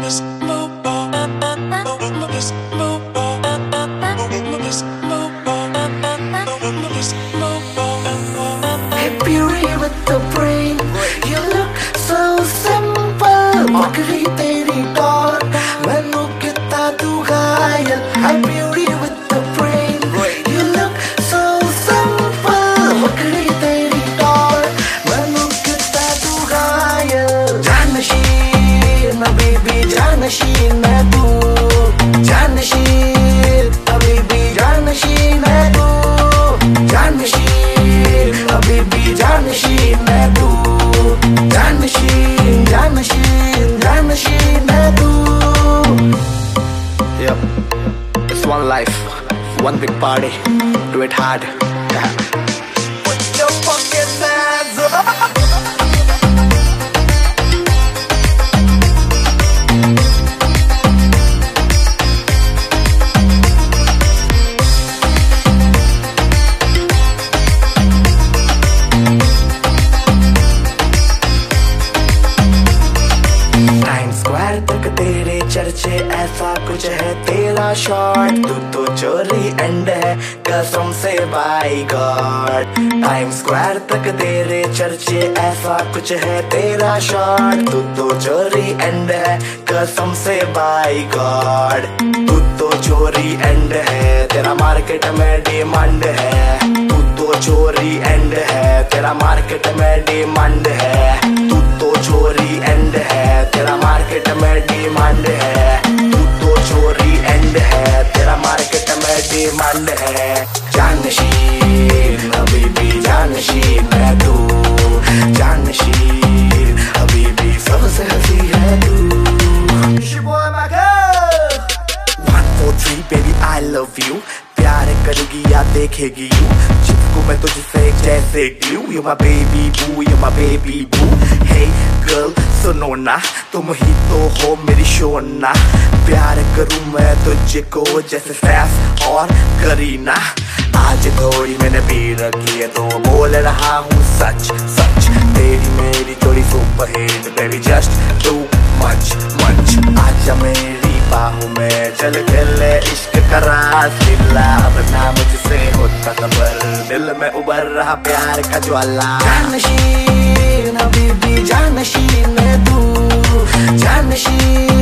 beauty with the brain, you look so simple. मकरी तेरी doll, मैनू किता तू घायल. Hey beauty with the brain, you look so simple. मकरी तेरी डॉल, मैनू किता तू घायल. जानशीन baby, जानशीन है तू. जानशीन baby, जानशीन है तू. जानशीन baby, जानशीन है तू. जानशीन, जानशीन, जानशीन है तू. Yep, it's one life, one big party. Do it hard. Put your fucking hands up. तक तेरे चर्चे ऐसा कुछ है तेरा शॉट. तू तो चोरी एंड है कसम से बाई गॉड. टाइम स्क्वायर तक तेरे चर्चे ऐसा कुछ है तेरा शॉट. तू तो चोरी एंड है कसम से बाई गॉड. तू तो चोरी एंड है तेरा मार्केट में डिमांड है. तू तो चोरी एंड है तेरा मार्केट में डिमांड है. तू तो चोरी एंड है तेरा मार्केट में डिमांड है. तू तो चोरी एंड है तेरा मार्केट में डिमांड है. जानशीन हबीबी, जानशीन है तू. जानशीन हबीबी, सबसे हंसी है तू. Boy, my girl. 1 4 3 baby I love you. प्यार करेगी या देखेगी यू. चिपकू मैं तुझसे जैसे glue. You my baby boo, you my baby boo. Hey girl सुनो ना, तुम ही तो हो मेरी शोना. प्यार करूं मैं तुझको जैसे सैफ और करीना. आज थोड़ी मैंने पी रखी है तो बोल रहा हूँ सच सच. तेरी मेरी जोड़ी super hit baby, just too much much. आजा मेरी बाहों में चल खेले इश्क का रास लीला. अब ना मुझसे होता सबर, दिल में उबर रहा प्यार का ज्वाला. जानशीन हबीबी, जानशीन है तू. जानशीन